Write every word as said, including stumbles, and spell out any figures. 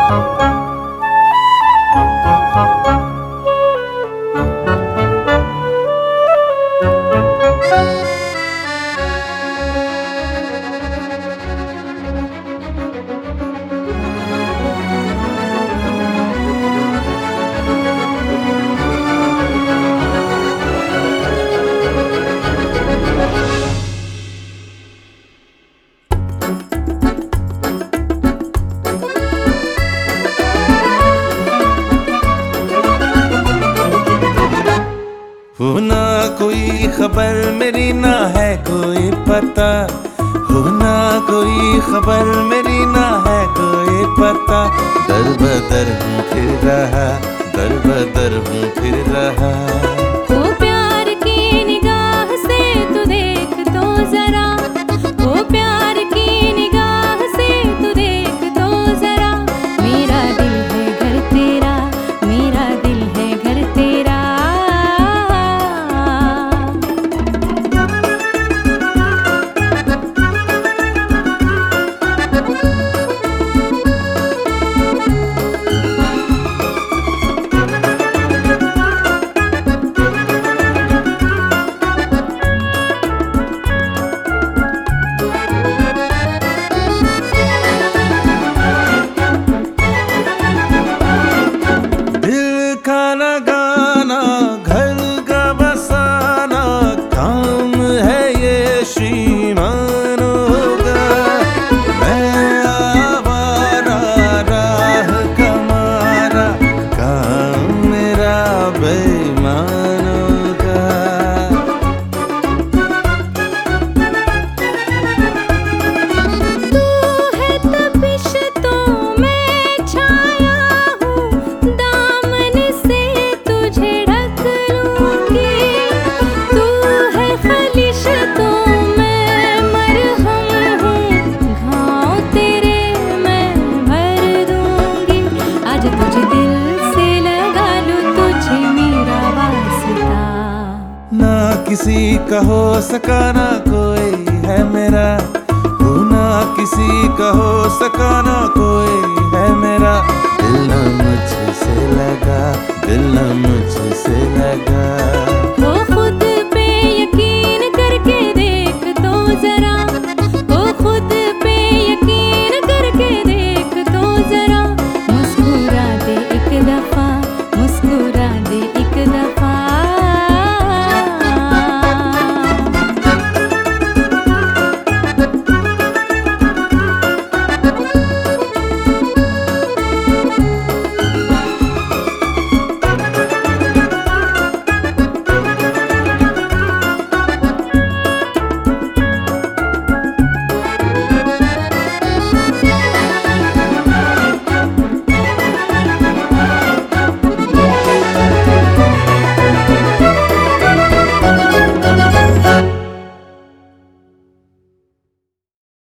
हो ना कोई खबर मेरी ना है कोई पता, हो ना कोई खबर मेरी ना है कोई पता। दर बदर हूँ फिर रहा, दर बदर हूँ फिर रहा। हो प्यार की निगाह से तू देख तो जरा, हो प्यार की निगाह से तू देख तो जरा। मेरा दिल है घर तेरा, मेरा दिल है घर तेरा। गाना घर का बसाना काम है ये श्रीमानों का। मैं आवारा राह कमारा काम मेरा बेईमानों का। तू है तपिश तो मैं छाया हूँ, दामन से तुझे ढक लूंगी। तू है खलिश तो मैं मरहम हूँ, घाव तेरे मैं भर दूंगी। आज तुझे दिल से लगा लूं, तुझे मेरा वास्ता। ना किसी का हो सका ना कोई है मेरा, हो ना किसी का हो सका ना कोई